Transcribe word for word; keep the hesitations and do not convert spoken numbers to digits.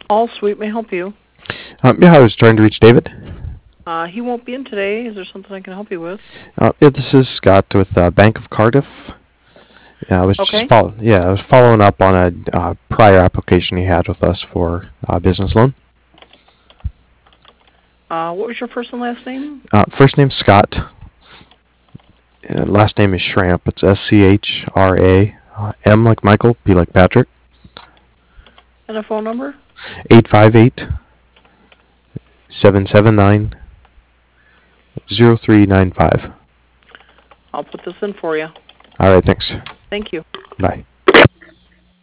All Sweet may help you. Um, yeah, I was trying to reach David. Uh, he won't be in today. Is there something I can help you with? Uh, yeah, this is Scott with uh, Bank of Cardiff. Yeah, I was just Okay. follow- Yeah, I was following up on a uh, prior application he had with us for uh, business loan. Uh, what was your first and last name? Uh, first name Scott. Uh, last name is Schramp. It's S C H R A. Uh, M like Michael, P like Patrick. And a phone number? eight five eight, seven seven nine, zero three nine five. I'll put this in for you. All right, thanks. Thank you. Bye.